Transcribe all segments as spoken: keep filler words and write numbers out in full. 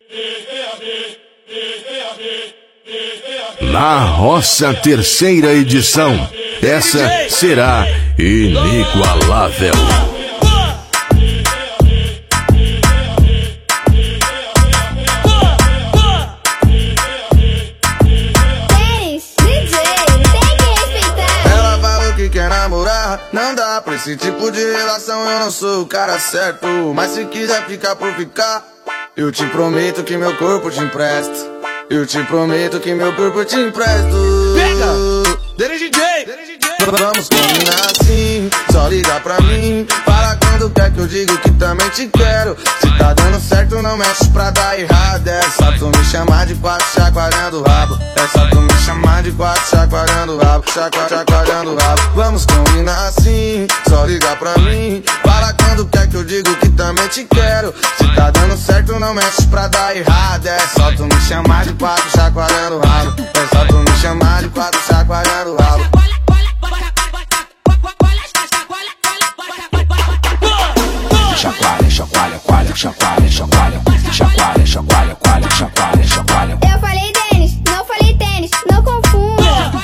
Na Roça, terceira edição. Essa será inigualável. Quer namorar, não dá pra esse tipo de relação. Eu não sou o cara certo, mas se quiser ficar por ficar, eu te prometo que meu corpo te empresto. Eu te prometo que meu corpo te empresto. Pega! Dele D J! Vamos combinar assim, só ligar pra mim. Fala quando quer que eu digo que também te quero. Se tá dando certo não mexe pra dar errado. É só tu me chamar de quatro chacoalhando o rabo. É só tu me chamar de quatro chacoalhando o rabo. Chacoalhando, chacoalhando o rabo. Vamos combinar assim, só ligar pra mim. Fala quando quer que eu digo que também te quero. Se tá dando certo não mexe pra dar errado. É só tu me chamar de quatro chacoalhando o rabo. É só tu me chamar de quatro chacoalhando o rabo. Chacoalha, chacoalha, coalha, chacoalha, chacoalha, chacoalha, chacoalha, coalha, chacoalha, chacoalha. Eu falei tênis, não falei tênis, não confunda.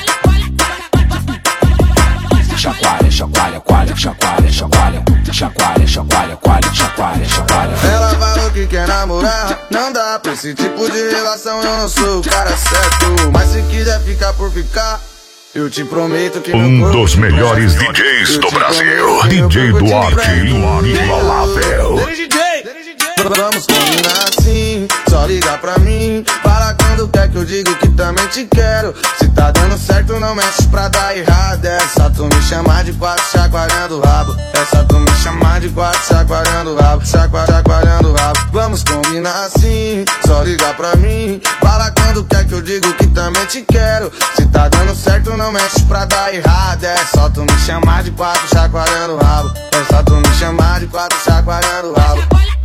Chacoalha, chacoalha, coalha, chacoalha, chacoalha, chacoalha, chacoalha, coalha, chacoalha, chacoalha. Ela falou que quer namorar, não dá pra esse tipo de relação. Eu não sou o cara certo, mas se quiser ficar por ficar, eu te prometo que um dos melhores D Js do Brasil, D J Duarte, inigualável. Vamos combinar assim, só ligar pra mim. Fala quando quer que eu digo que também te quero. Se tá dando certo não mexe pra dar errado. É só tu me chamar de quatro chacoalhando o rabo. É só tu me chamar de quatro chacoalhando o rabo. Chacoalhando, chacoalhando o rabo. Vamos combinar assim, só ligar pra mim. Fala quando quer que eu digo que também te quero. Se tá dando certo não mexe pra dar errado. É só tu me chamar de quatro chacoalhando o rabo. É só tu me chamar de quatro chacoalhando o rabo.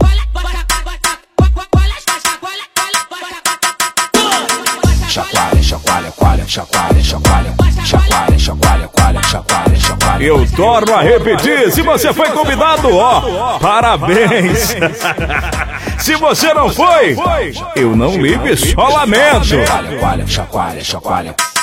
Chacoalha, chacoalha, coalha, chacoalha, chacoalha, chacoalha, chacoalha, coalha, chacoalha, chacoalha. Eu torno a repetir, se você foi convidado, ó, parabéns. Se você não foi, eu não ligo e só lamento. Chacoalha, coalha, chacoalha, chacoalha.